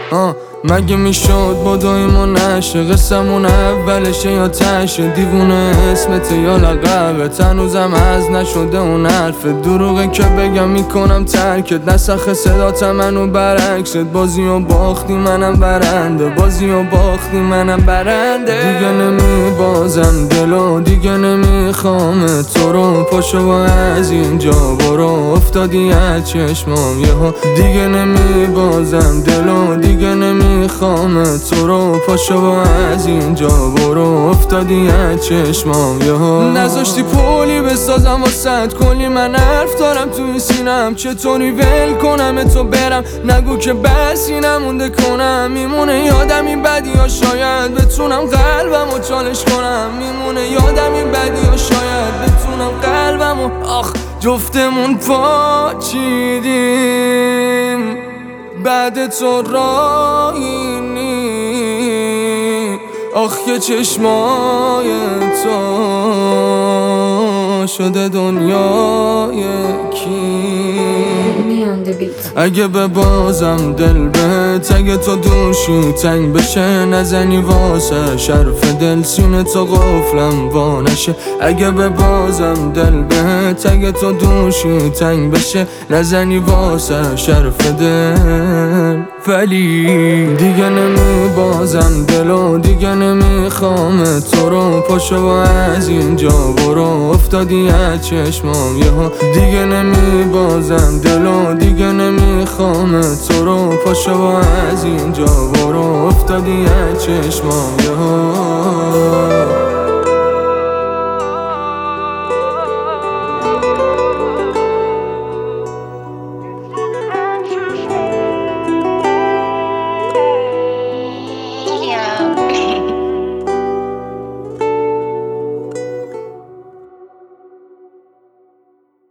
مگه میشد بدوی ما نشه قصمون اولشه یا تشه دیوونه اسمت یا لقبت هنوزم از نشده اون حرف دروغه که بگم میکنم ترکت نسخ صدات منو برعکست بازی و باختی منم برنده بازی و باختی منم برنده دیگه نمیبازم دلو دیگه نمیخوام تو رو پاشو و از اینجا برو افتادی از چشمام یهو دیگه نمیبازم دلو دیگه نمیخوام تو رو پاشو و از اینجا برو افتادی از چشمام یهو نذاشتی پولی بسازم واسد کلی من حرف دارم توی سینم چطوری ول کنم تو برم نگو که بسی نمونده کنم میمونه یادم این بدی ها شاید بتونم قلبمو چالش کنم میمونه یادم این بدی ها شاید بتونم قلبمو جفتمون پاچیدیم بعد تو راهی نی که چشمای تو شده دنیای کی اگه ببازم دل بهت اگه تو دوشی تنگ بشه نزنی واسه شرف دل سینه تو قفلم وانشه اگه ببازم دل بهت اگه تو دوشی تنگ بشه نزنی واسه شرف دل ولی دیگه نمیبازم دلو دیگه نمیخوام تو رو پاشو از اینجا برو افتادی از چشمام یهو دیگه نمیبازم دلو دیگه نمیخوام تو رو پاشو از اینجا برو افتادی از چشمام یهو